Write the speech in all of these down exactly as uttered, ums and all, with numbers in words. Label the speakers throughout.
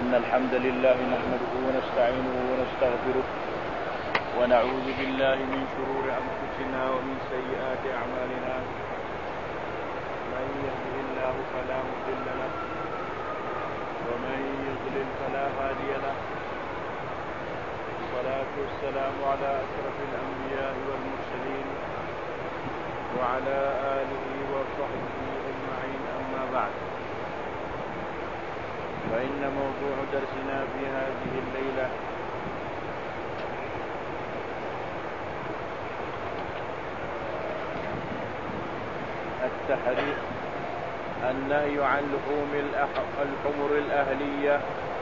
Speaker 1: إن الحمد لله نحمده ونستعينه ونستغفره ونعوذ بالله من شرور أنفسنا ومن سيئات أعمالنا. من يهده الله فلا مضل له ومن يضلل فلا هادي له. والصلاة والسلام على أشرف الأنبياء والمرسلين وعلى آله وصحبه أجمعين. أما بعد، فإن موضوع درسنا في هذه الليلة التحريم، النهي عن لحوم الحمر الأهلية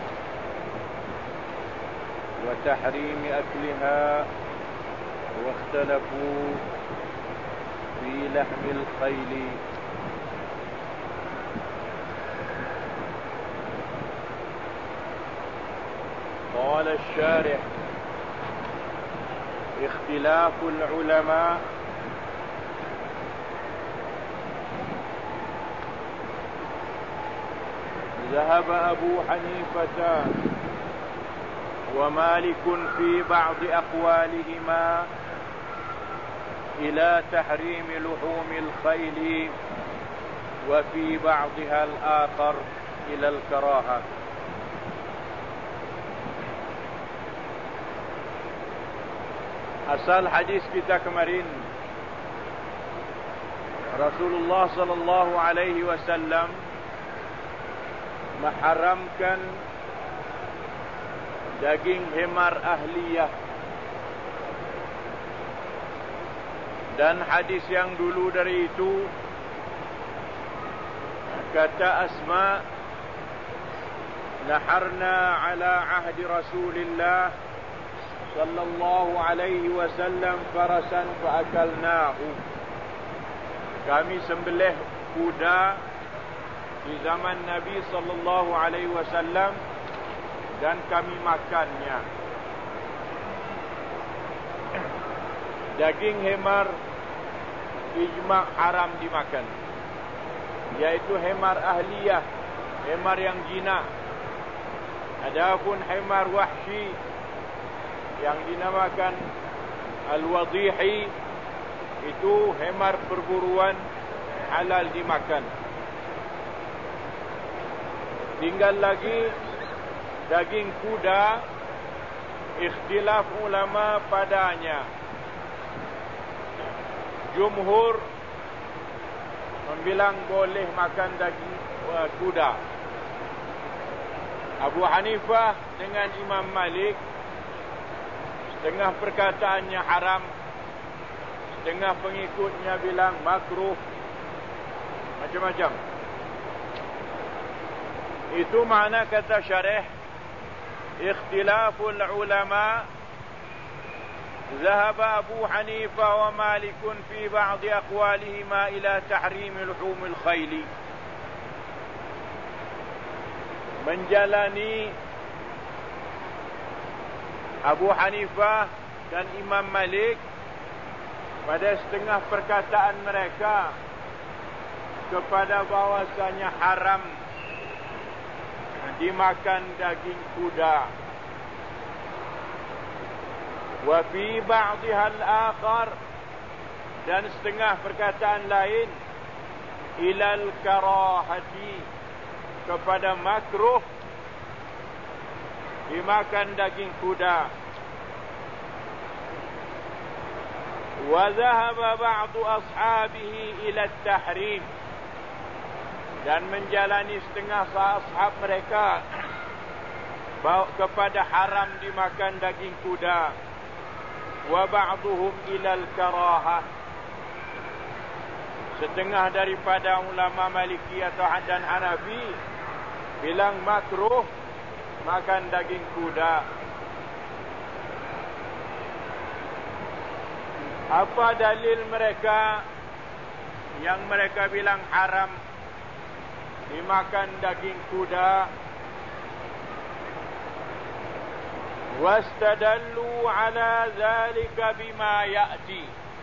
Speaker 1: وتحريم أكلها، واختلفوا في لحم الخيل. قال الشارح: اختلاف العلماء ذهب أبو حنيفة ومالك في بعض أقوالهما إلى تحريم لحوم الخيل، وفي بعضها الآخر إلى الكراهة. Asal hadis kita kemarin, Rasulullah sallallahu alaihi wasallam mengharamkan daging himar ahliyah. Dan hadis yang dulu dari itu, kata Asma, naharna ala ahdi Rasulillah sallallahu alaihi wasallam farasan faakalnahu. Kami sembelih kuda di zaman Nabi sallallahu alaihi wasallam dan kami makannya. Daging himar ijma' haram dimakan, yaitu himar ahliyah, himar yang jinak. Adapun himar wahshi yang dinamakan al-wadihi, itu himar perburuan, halal dimakan. Tinggal lagi daging kuda, ikhtilaf ulama padanya. Jumhur membilang boleh makan daging uh, kuda. Abu Hanifah dengan Imam Malik, setengah perkataannya haram, setengah pengikutnya bilang makruh, macam-macam. Itu makna kata syarih, ikhtilaful ulama ذهب أبو حنيفة ومالك في بعض أقوالهما إلى تحريم لحوم الخيل. Menjalani Abu Hanifah dan Imam Malik pada setengah perkataan mereka kepada bahwasanya haram dimakan daging kuda. Wa fi ba'dihal akhar, dan setengah perkataan lain ilal karahati, kepada makruh dimakan daging kuda. Wa dhahaba ba'du ashabihi ila at-tahrim, dan menjalani setengah ashab mereka kepada haram dimakan daging kuda. Wa ba'duhum ila al-karahah, setengah daripada ulama Maliki atau dan Hanafi bilang makruh makan daging kuda. Apa dalil mereka yang mereka bilang haram dimakan daging kuda? Wastadallu ala zalika bima ya'ti,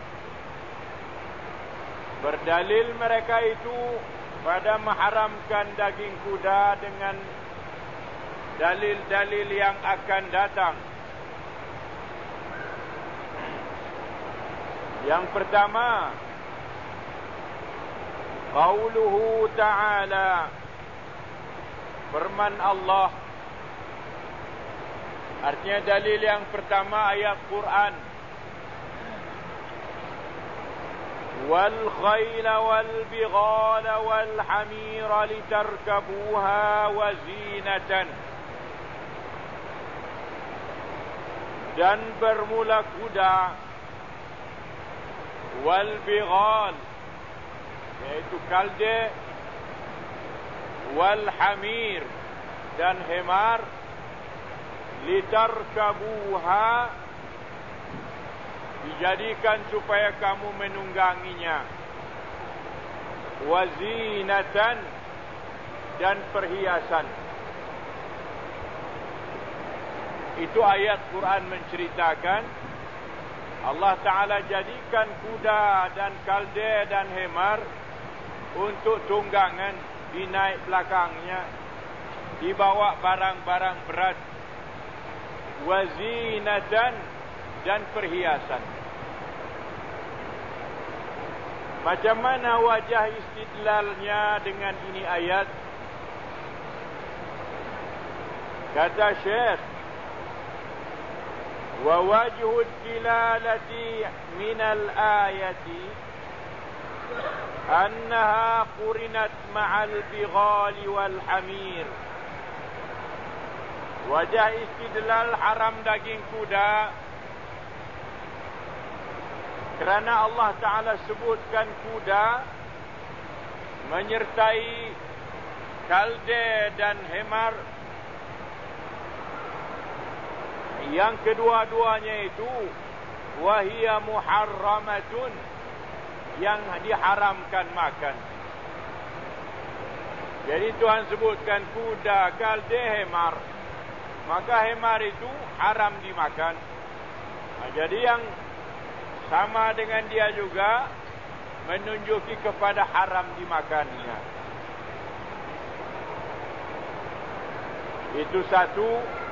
Speaker 1: berdalil mereka itu pada mengharamkan daging kuda dengan dalil-dalil yang akan datang. Yang pertama, qauluhu ta'ala, firman Allah. Artinya dalil yang pertama ayat Quran. Wal khayla wal bighala wal hamira litarkabuha wa zinatan. Dan bermula kuda, wal bighal, yaitu kalde, wal hamir, dan hemar, litarkabuha, dijadikan supaya kamu menungganginya, wazinatan, dan perhiasan. Itu ayat Quran menceritakan Allah Ta'ala jadikan kuda dan kalde dan hemar untuk tunggangan, dinaik belakangnya, dibawa barang-barang berat, wazinatan, dan perhiasan. Macam mana wajah istidlalnya dengan ini ayat? Kata Syekh, wa wajhu dilalati min al-ayati annaha qurinat ma'al bighali wal hamir. Wajah istidlal haram daging kuda kerana Allah Ta'ala sebutkan kuda menyertai kalde dan hemar, yang kedua-duanya itu wahia muharramatun, yang diharamkan makan. Jadi Tuhan sebutkan kuda, kalde, hemar, maka hemar itu haram dimakan. Nah, jadi yang sama dengan dia juga menunjuki kepada haram dimakannya. Itu satu.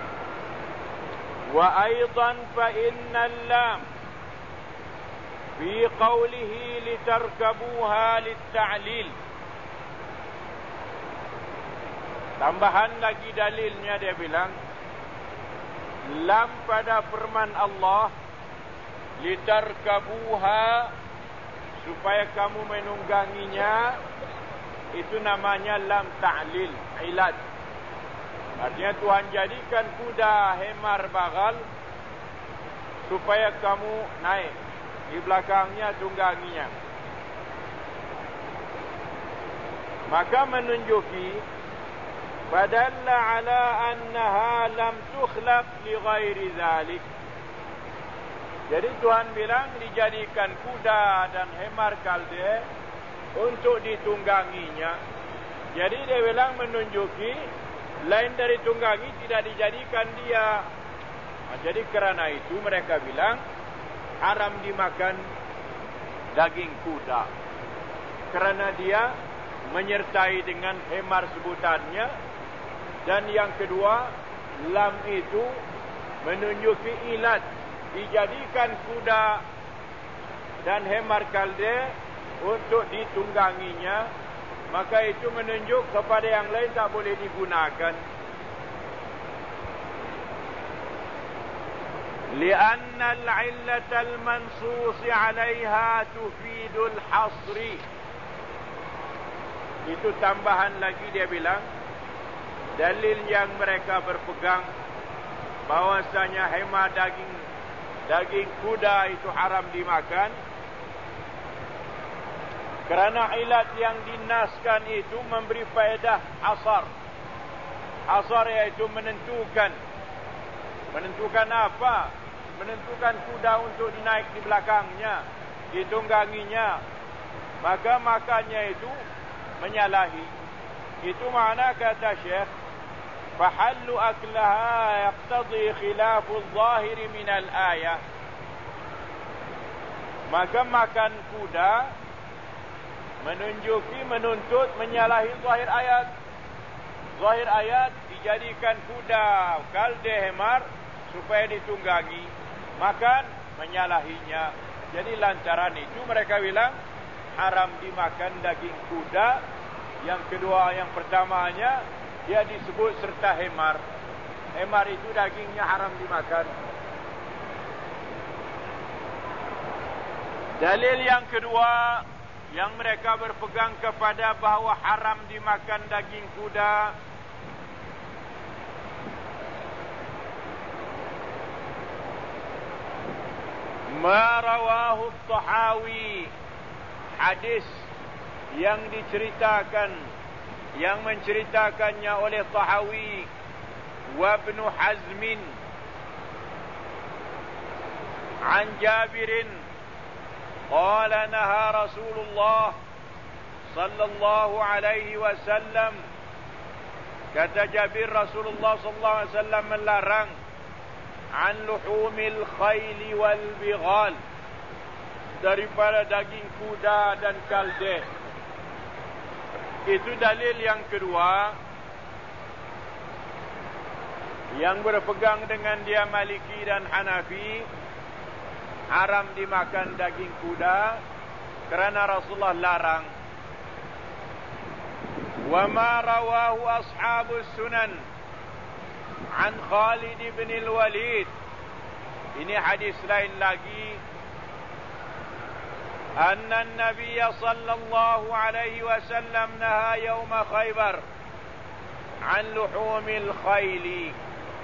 Speaker 1: Wa aidan fa innal lam fi qawlihi litarkabuha lit-ta'lil. Tambahan lagi dalilnya, dia bilang lam pada firman Allah litarkabuha, supaya kamu menungganginya, itu namanya lam ta'lil, ilat. Artinya Tuhan jadikan kuda, hemar, bagal supaya kamu naik di belakangnya, tungganginya. Maka menunjuki fadalla ala annaha lam tukhlaq li ghairi dhalik. Jadi Tuhan bilang dijadikan kuda dan hemar kalde untuk ditungganginya. Jadi dia bilang menunjuki lain dari tunggangi tidak dijadikan dia. Nah, jadi kerana itu mereka bilang haram dimakan daging kuda, kerana dia menyertai dengan hemar sebutannya. Dan yang kedua, lam itu menunjuki ilat, dijadikan kuda dan hemar kalde untuk ditungganginya, maka itu menunjuk kepada yang lain tak boleh digunakan. Lianna al-'illata al-mansus 'alayha tufidu al-hasri. Itu tambahan lagi, dia bilang dalil yang mereka berpegang bahwasanya hemar daging daging kuda itu haram dimakan, kerana ilat yang dinaskan itu memberi faedah asar. Asar iaitu menentukan. Menentukan apa? Menentukan kuda untuk dinaik di belakangnya, ditungganginya. Maka makannya itu menyalahi. Itu makna kata Syekh, fahallu aklaha yaqtadi khilafu adh-dhahiri min al-ayah. Maka makan kuda menunjuki, menuntut menyalahi zahir ayat. Zahir ayat dijadikan kuda kalde hemar supaya ditunggangi, makan menyalahinya. Jadi lantaran itu mereka bilang haram dimakan daging kuda. Yang kedua, yang pertamanya dia disebut serta hemar. Hemar itu dagingnya haram dimakan. Dalil yang kedua yang mereka berpegang kepada bahawa haram dimakan daging kuda, ma rawahu Tahawi, hadis yang diceritakan yang menceritakannya oleh Tahawi wa Ibn Hazm an Jabirin qala naha Rasulullah sallallahu alaihi wasallam, kata Jabir, Rasulullah sallallahu alaihi wasallam melarang an luhumil khayli wal bighal, daripada daging kuda dan kalde. Itu dalil yang kedua yang berpegang dengan dia Maliki dan Hanafi, haram dimakan daging kuda kerana Rasulullah larang. Wa ma rawahu ashabus sunan an Khalid bin al-Walid, ini hadis lain lagi, anna an-nabiy sallallahu alaihi wasallam naha yawm Khaybar an luhumil khayli.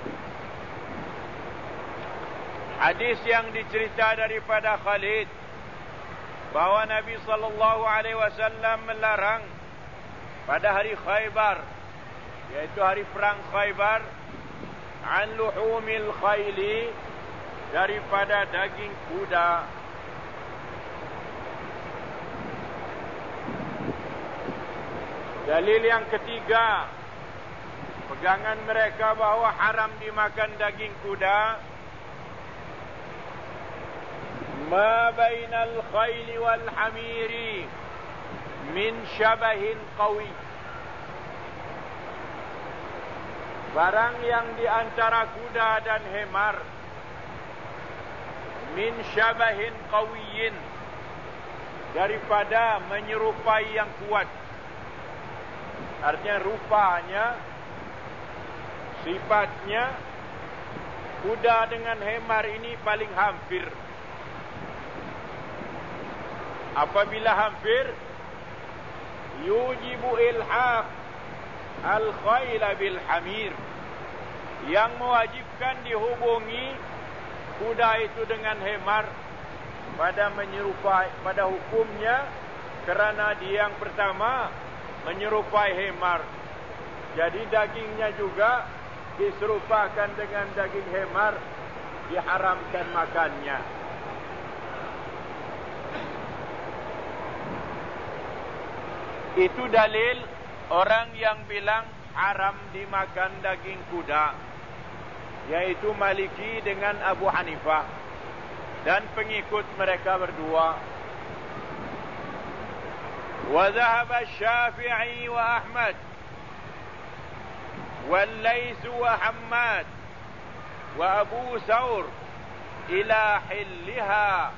Speaker 1: Hadis yang dicerita daripada Khalid bahawa Nabi sallallahu alaihi wasallam melarang pada hari Khaybar, yaitu hari perang Khaybar, an luhumil khayli, daripada daging kuda. Dalil yang ketiga pegangan mereka bahawa haram dimakan daging kuda, ma bainal khayli wal hamiri min syabahin qawi, barang yang di antara kuda dan hemar, min syabahin qawiyin, daripada menyerupai yang kuat. Artinya rupanya, sifatnya kuda dengan hemar ini paling hampir. Apabila hampir, yujibu ilhaq al-khayla bil hamir, yang mewajibkan dihubungi kuda itu dengan hemar pada menyerupai, pada hukumnya, kerana dia yang pertama menyerupai hemar. Jadi dagingnya juga diserupakan dengan daging hemar, diharamkan makannya. Itu dalil orang yang bilang haram dimakan daging kuda, yaitu Maliki dengan Abu Hanifah dan pengikut mereka berdua. Wa dhahaba Syafi'i wa Ahmad wal Laits wa Hammad wa Abu Thawr ila hilliha,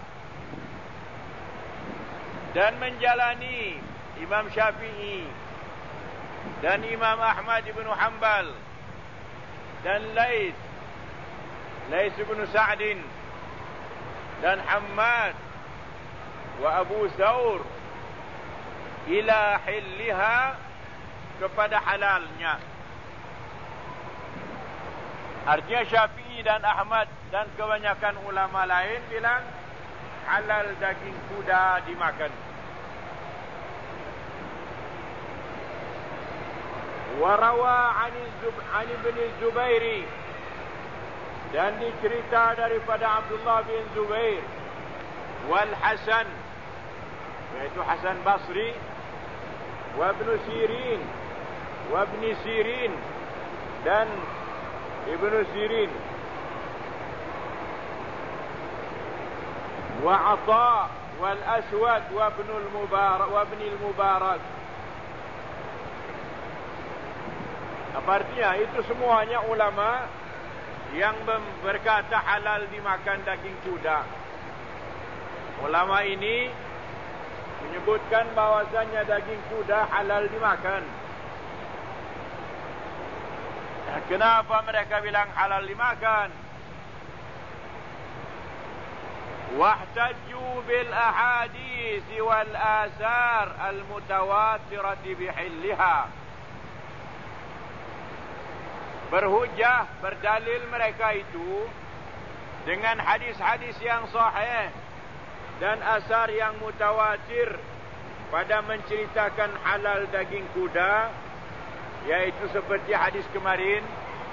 Speaker 1: dan menjalani Imam Syafi'i dan Imam Ahmad ibn Hanbal dan Laits, Laits ibn Sa'din dan Hammad wa Abu Thawr ila hilliha, kepada halalnya. Artinya Syafi'i dan Ahmad dan kebanyakan ulama lain bilang halal daging kuda dimakan. Warawa an Ibn Zubair, dan dicerita daripada Abdullah bin Zubair, wal Hasan, yaitu Hasan Basri, wa Ibn Sirin, wa Ibn Sirin, dan Ibn Sirin, wa Atha, wal Aswad, wa Ibn al-Mubarak, wa Ibn al-Mubarak. Apa artinya? Itu semuanya ulama yang berkata halal dimakan daging kuda. Ulama ini menyebutkan bahwasanya daging kuda halal dimakan. Kenapa mereka bilang halal dimakan? Wahtajju bil ahadits wal athar al mutawatirah bihilliha. Berhujah, berdalil mereka itu dengan hadis-hadis yang sahih dan asar yang mutawatir pada menceritakan halal daging kuda, yaitu seperti hadis kemarin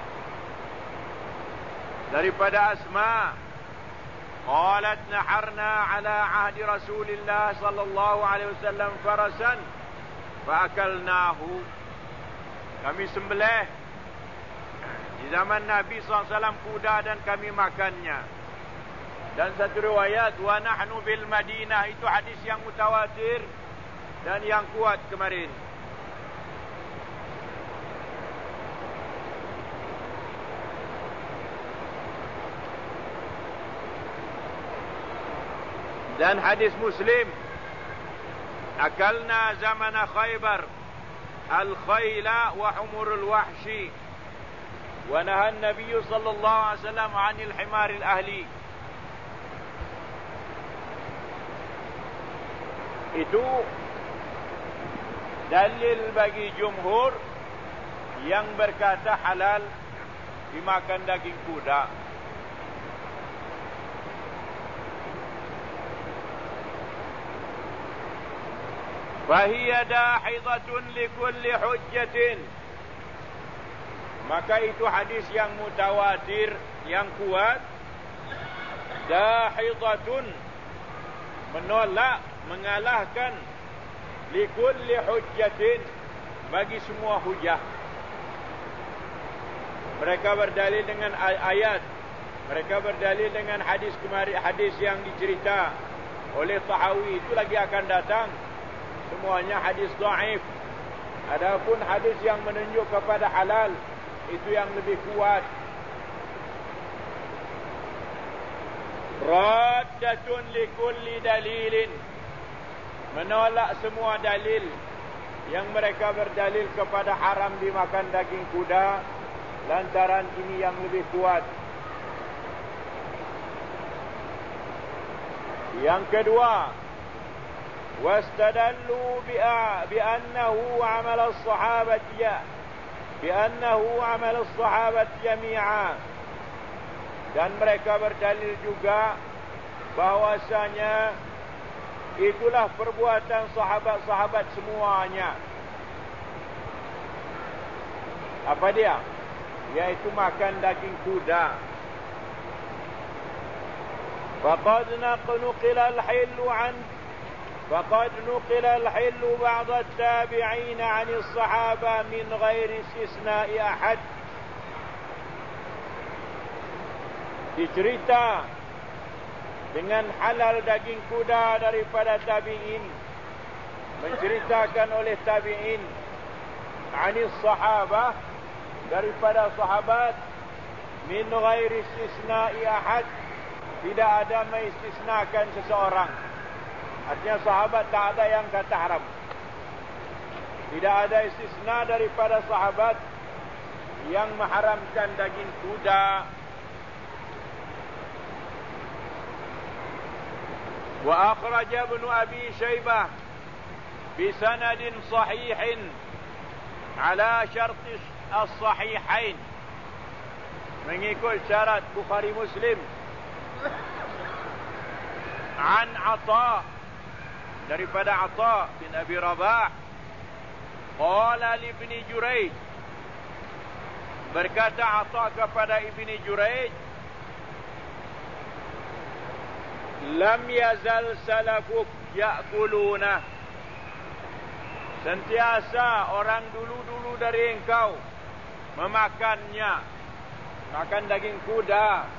Speaker 1: daripada Asma, qalat naharna ala ahdi Rasulillah sallallahu alaihi wasallam farasan fa akalnahu. Kami sembelih di zaman Nabi sallallahu alaihi wasallam kuda dan kami makannya. Dan satu riwayat wa nahnu bil Madinah, itu hadis yang mutawatir dan yang kuat kemarin. Dan hadis Muslim, akalna zamana Khaybar al-khayla wa humurul wahshi wa nahan Nabi sallallahu alaihi wasallam 'anil himar al-ahli. Itu dalil bagi jumhur yang berkata halal dimakan daging kuda. Fahiya dahidatun likulli hujjatin. Maka itu hadis yang mutawatir, yang kuat. Dahidatun, menolak, mengalahkan likulli hujjatin, bagi semua hujah. Mereka berdalil dengan ayat, mereka berdalil dengan hadis kemarin, hadis yang dicerita oleh Tahawi, itu lagi akan datang. Semuanya hadis dhaif. Adapun hadis yang menunjuk kepada halal, itu yang lebih kuat. Raddatun likulli dalilin, menolak semua dalil yang mereka berdalil kepada haram dimakan daging kuda, lantaran ini yang lebih kuat. Yang kedua, wastadallu bi'annahu amal as-sahabati bi'annahu amal as-sahabati jami'a. Dan mereka berdalil juga bahwasanya itulah perbuatan sahabat-sahabat semuanya. Apa dia? Yaitu makan daging kuda. Faqad naqila al-hillu an faqad nuqila al-hillu ba'd at-tabi'in 'an as-sahaba min ghairi istisna'i ahad. Dicerita dengan halal daging kuda daripada tabi'in, menceritakan oleh tabi'in, 'anis sahabah, daripada sahabat, min ghairi istisna'i ahad, tidak ada mengistisnakan seseorang. Artinya sahabat tak ada yang kata haram. Tidak ada istisna daripada sahabat yang mengharamkan daging kuda. Wa akhraja Ibnu Abi Shaybah bi sanadin sahihin ala syart as-sahihain, mengikut syarat Bukhari Muslim, an Atha, daripada Atha bin Abi Rabah, qala li Ibn Jurayj, berkata Atha kepada Ibn Jurayj, lam yazal salafuk ya'kuluna, sentiasa orang dulu-dulu dari engkau memakannya, makan daging kuda.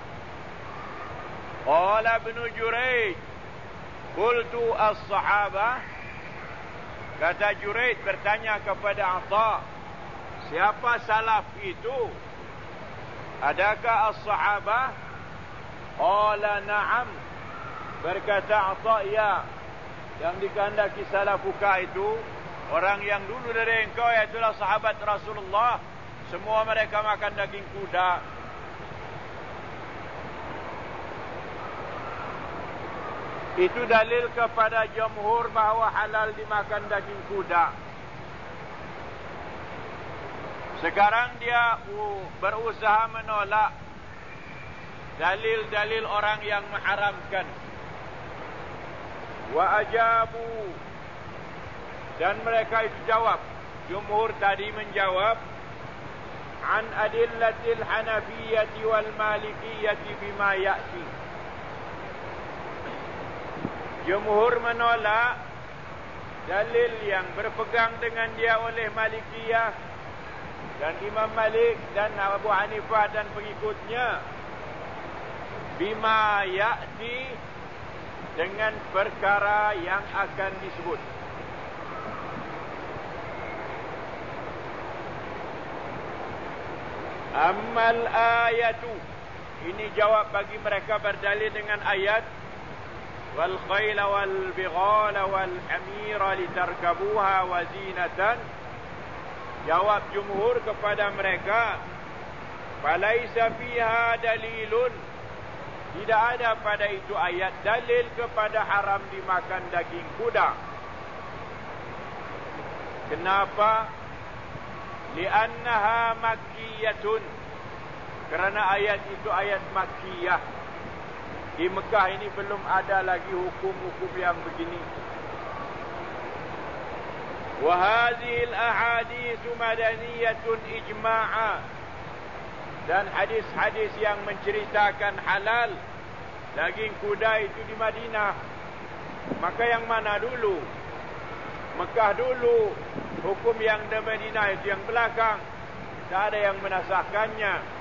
Speaker 1: Qala Ibn Jurayj, qultu as-sahabah, kata Jurayj bertanya kepada Atha, Siapa salaf itu? Adakah as-sahabah? Qala na'am. Berkata Atha, ya. Yang dikehendaki salafuka itu orang yang dulu dari engkau, yaitulah sahabat Rasulullah. Semua mereka makan daging kuda. Itu dalil kepada jumhur bahawa halal dimakan daging kuda. Sekarang dia berusaha menolak dalil-dalil orang yang mengharamkan. Wa ajabu, dan mereka itu jawab. Jumhur tadi menjawab an adillatil hanafiyyati wal malikiyyati bima ya'ti. Jumhur menolak dalil yang berpegang dengan dia oleh Malikiyah dan Imam Malik dan Abu Hanifah dan pengikutnya. Bima ya'ti, dengan perkara yang akan disebut. Ammal ayatu, ini jawab bagi mereka berdalil dengan ayat. Wal khayla wal bighala wal hamira litarkabuha wa zinatan. Jawab jumhur kepada mereka, falaisa fiha dalilun, tidak ada pada itu ayat dalil kepada haram dimakan daging kuda. Kenapa? Li'annaha makkiyatun, kerana ayat itu ayat makkiyah. Di Mekah ini belum ada lagi hukum-hukum yang begini. Wa hadhil ahaditsu madaniyatun ijma'a, dan hadis-hadis yang menceritakan halal daging kuda itu di Madinah. Maka yang mana dulu? Mekah dulu. Hukum yang di Madinah itu yang belakang. Tak ada yang menasahkannya.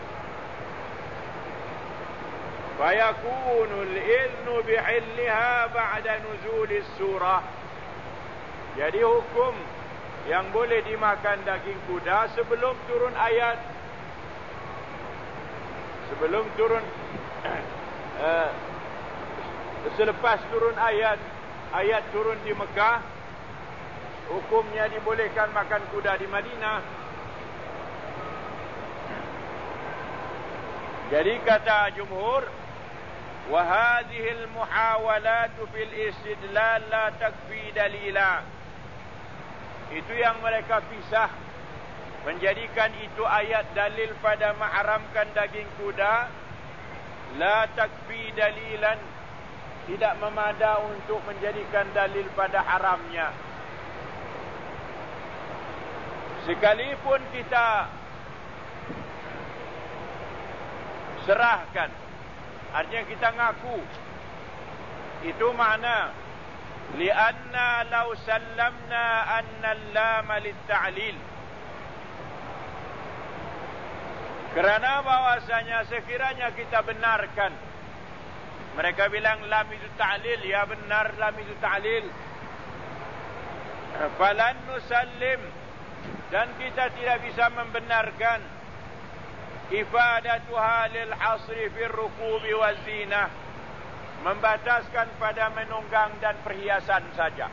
Speaker 1: Fayakunul ilnu bihilliha ba'da nuzulis surah. Jadi hukum yang boleh dimakan daging kuda sebelum turun ayat. Sebelum turun uh, selepas turun ayat, ayat turun di Mekah, hukumnya dibolehkan makan kuda di Madinah. Jadi kata jumhur, wa hadhil muhawalatu fil istidlal la takfi dalila. Itu yang mereka pisah, menjadikan itu ayat dalil pada mengharamkan daging kuda. La takfi dalilan, tidak memada untuk menjadikan dalil pada haramnya. Sekalipun kita serahkan, artinya kita ngaku, itu makna lianna law sallamna anna al-lam lit-ta'lil, kerana bahwasanya sekiranya kita benarkan, mereka bilang lam itu ta'lil, ya benar lam itu ta'lil, falan nusallim, dan kita tidak bisa membenarkan ifadatuha lil hasri fir rukubi waz zinah, membataskan pada menunggang dan perhiasan saja.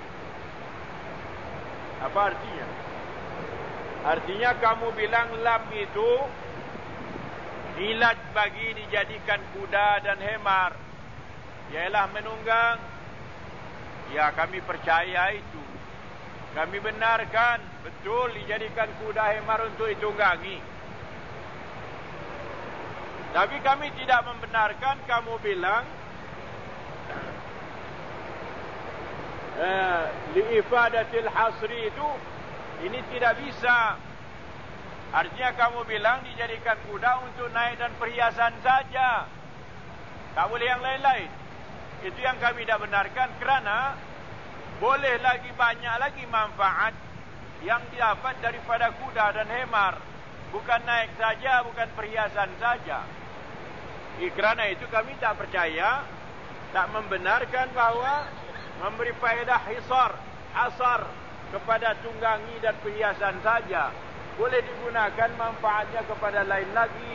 Speaker 1: Apa artinya? Artinya kamu bilang lam itu ilat bagi dijadikan kuda dan hemar, ialah menunggang. Ya, kami percaya itu, kami benarkan, betul dijadikan kuda hemar untuk ditunggangi. Tapi kami tidak membenarkan kamu bilang eh, liifadatil hasri itu, ini tidak bisa. Artinya kamu bilang dijadikan kuda untuk naik dan perhiasan saja, tak boleh yang lain-lain. Itu yang kami tidak benarkan, kerana boleh lagi banyak lagi manfaat yang didapat daripada kuda dan hemar. Bukan naik saja, bukan perhiasan saja. Kerana itu kami tak percaya, tak membenarkan bahawa memberi faedah hisar, asar kepada tunggangi dan perhiasan saja. boleh digunakan manfaatnya kepada lain lagi.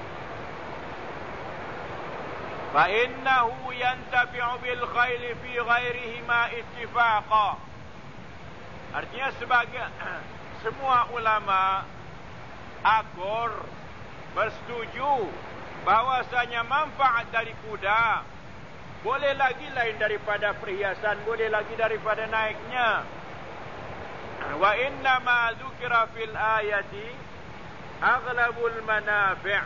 Speaker 1: Fa innahu yantafi'u bil khayli fi ghairihima ittifaqa. Artinya sebagai semua ulama akur bersetuju bahwasanya manfaat dari kuda boleh lagi lain daripada perhiasan, boleh lagi daripada naiknya. Wa inna ma dzukira fil ayati aghlabul manafi'.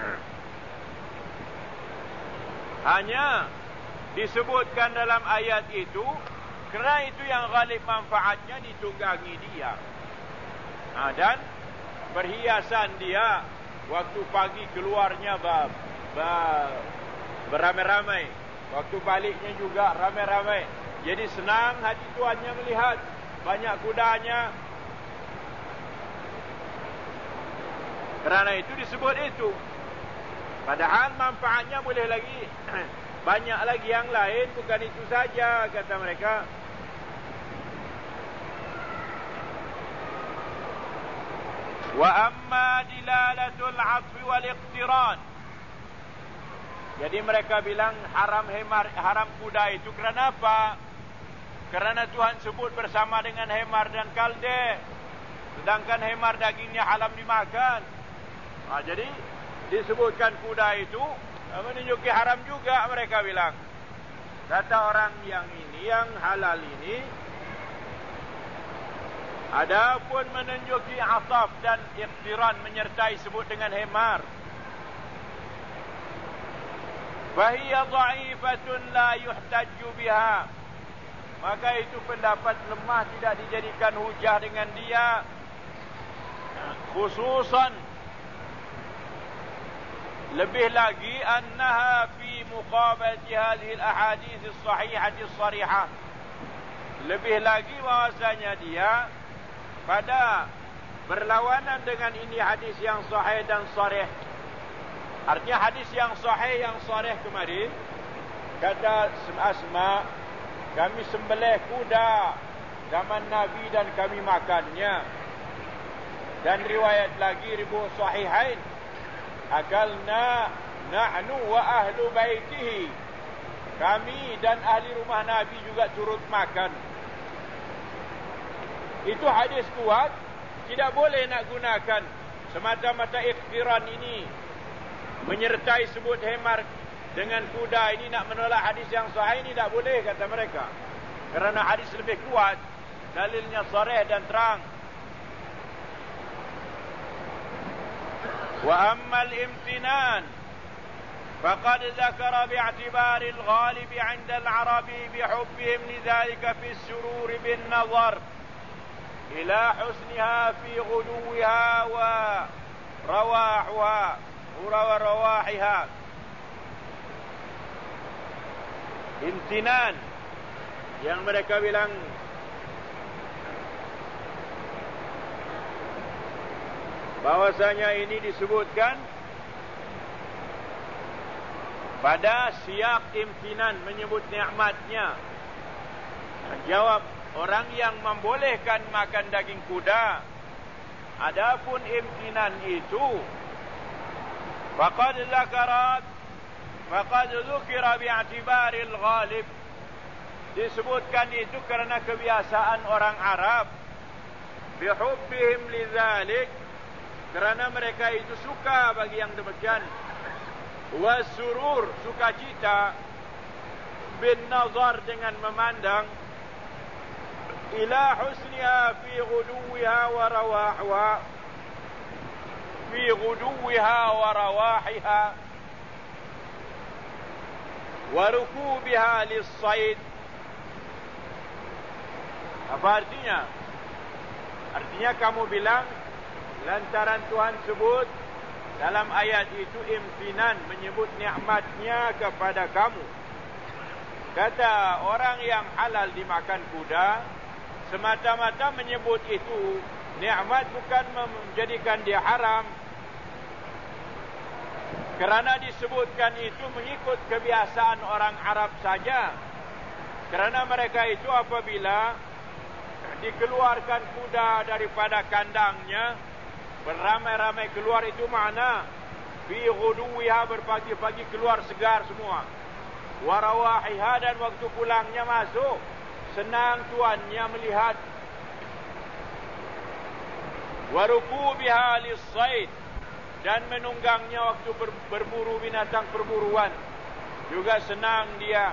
Speaker 1: Hanya disebutkan dalam ayat itu kerana itu yang ghalib manfaatnya ditunggangi dia. Nah, dan perhiasan dia waktu pagi keluarnya ber, ber, beramai-ramai, waktu baliknya juga ramai-ramai. Jadi senang hati tuannya melihat banyak kudanya. Kerana itu disebut itu. Padahal manfaatnya boleh lagi banyak lagi yang lain, bukan itu saja, kata mereka. Wa amma dilalatul 'athfi wal iqtiran. Jadi mereka bilang haram hemar, haram kuda itu kerana apa? Kerana Tuhan sebut bersama dengan hemar dan kalde. Sedangkan hemar dagingnya haram dimakan. Ha, jadi disebutkan kuda itu menunjuki haram juga, mereka bilang. Kata orang yang ini, yang halal ini, adapun menunjuki ataf dan iqtiran menyertai sebut dengan hemar, fahiya dha'ifatun la yuhtajju biha, maka itu pendapat lemah, tidak dijadikan hujah dengan dia. Khususan lebih lagi annaha fi muqabalati hadhihi al-ahadits as-sahihah as-sarihah, lebih lagi bahwasanya dia pada berlawanan dengan ini hadis yang sahih dan sarih. Artinya hadis yang sahih yang sarih kemarin kata Asma, kami sembelih kuda zaman Nabi dan kami makannya. Dan riwayat lagi ribu sahihain, akalna nahnu wa ahlu baitihi, kami dan ahli rumah Nabi juga turut makan. Itu hadis kuat, tidak boleh nak gunakan semata-mata ikhtiran ini, menyertai sebut hemar dengan kuda ini, nak menolak hadis yang sahih ini tak boleh, kata mereka. Kerana hadis lebih kuat, dalilnya sarih dan terang. Wa ammal imtinan faqad dzakara bi'tibari al-ghalib 'inda al-'arabi bihubbihim lidhalika fi as-surur bin nazar ila husniha fi ghuduwiha wa rawahuha wa rawahiha. Imtinan yang mereka bilang bahwasanya ini disebutkan pada siyak imtinan, menyebut nikmatnya. Jawab, orang yang membolehkan makan daging kuda, adapun imtinan itu faqad zakarat faqad dzukira bi'tibari al-ghalib, disebutkan itu kerana kebiasaan orang Arab, bihubbihim lidzalik, kerana mereka itu suka bagi yang demikian, wasurur, sukacita, bin nazar, dengan memandang, ila husniha fi ghuduwiha wa rawahiha, fi ghuduwiha wa rawahiha wa rukubiha lis-sayd. Apa artinya? Artinya kamu bilang lantaran Tuhan sebut dalam ayat itu imtinan, menyebut nikmatnya kepada kamu. Kata orang yang halal dimakan kuda, semata-mata menyebut itu nikmat, bukan menjadikan dia haram. Kerana disebutkan itu mengikut kebiasaan orang Arab saja. Kerana mereka itu apabila dikeluarkan kuda daripada kandangnya, Beramai-ramai keluar itu makna fi ghuduwiha, berpagi-pagi keluar segar semua. Warawahiha, dan waktu pulangnya masuk senang tuannya melihat. Warukubiha lis-sayd, dan menunggangnya waktu ber, berburu binatang perburuan juga senang dia.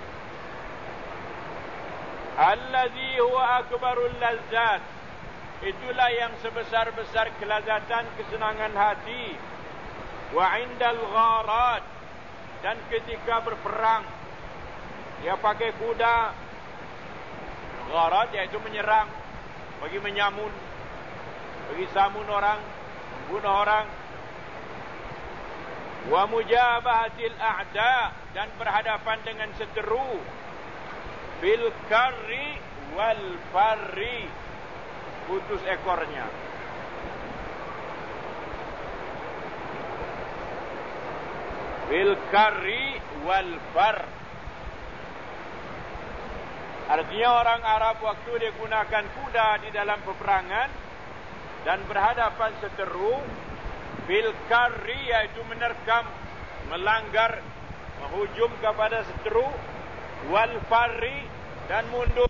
Speaker 1: Allazi huwa akbarul lazzat, itulah yang sebesar-besar kelazatan, kesenangan hati. Wa indal gharat, dan ketika berperang dia pakai kuda. Gharat iaitu menyerang, bagi menyamun, bagi samun orang, membunuh orang. Wa mujabahatil a'da, dan berhadapan dengan seteru. Bil karri wal farri, putus ekornya. Bil karri wal far, artinya orang Arab waktu dia gunakan kuda di dalam peperangan dan berhadapan seteru. Bil karri, yaitu menerkam, melanggar, menghujum kepada seteru. Wal farri, dan mundur